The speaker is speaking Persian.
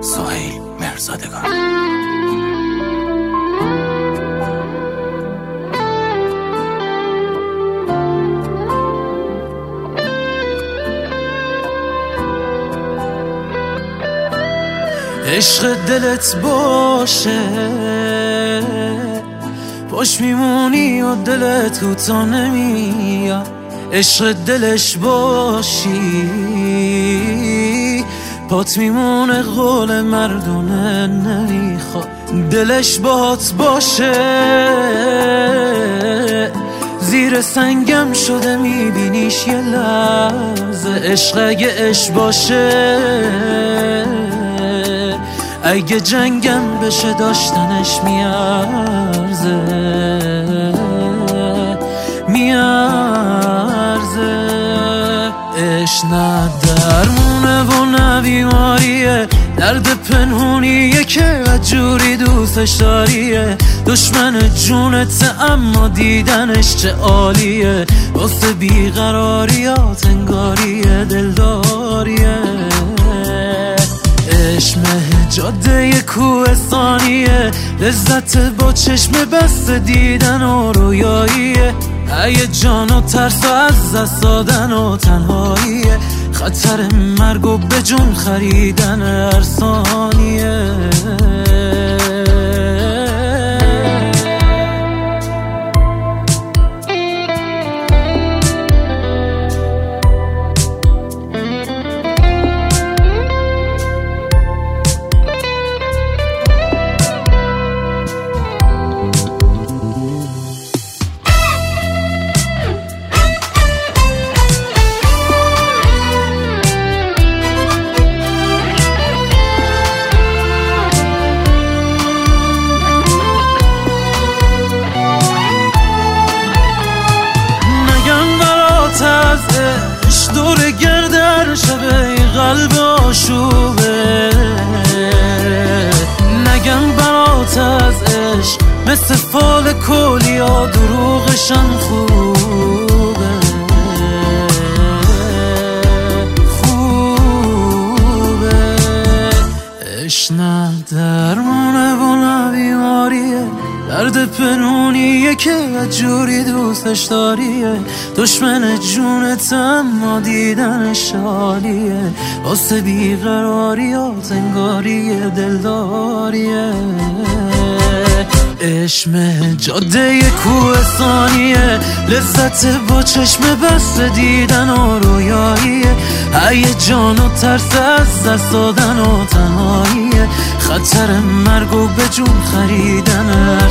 سهیل مرزادگان. عشق دلت باشه پاش میمونی و دلت کوتا نمیاد، عشق دلش باشی پات میمونه، قول مردونه نمیخواد. دلش باهات باشه زیر سنگم شده میبینیش یه لحظه، عشق اگه عشق باشه اگه جنگم بشه داشتنش میارزه عشق نه درمونه و نه بیماریه، درد پنهونیه که جوری دوستش داریه، دشمن جونت اما دیدنش چه عالیه، واسه بیقراریات انگاریه دلداریه. عشق جاده کوهستانیه، لذت با چشم بسته دیدن و رویاییه، هیجان و ترس و از دست دادن و تنهاییه، خطر مرگ و به جون خریدن هر ثانیه. دور گردر شبه قلب آشوبه، نگم برات از عشق مثل فال کلیا دروغشم خوبه عشق نه درمونه و نه بیماریه، درد پنهونیه که جوری دوستش داریه، دشمن جونت اما دیدنش عالیه، واسه بیقراریات انگاریه دلداریه. عشق جاده کوهستانیه، لذت با چشم بسته دیدن و رویاییه، هیجان و ترس از دست دادن و تنهاییه، خطر مرگ و به جون خریدن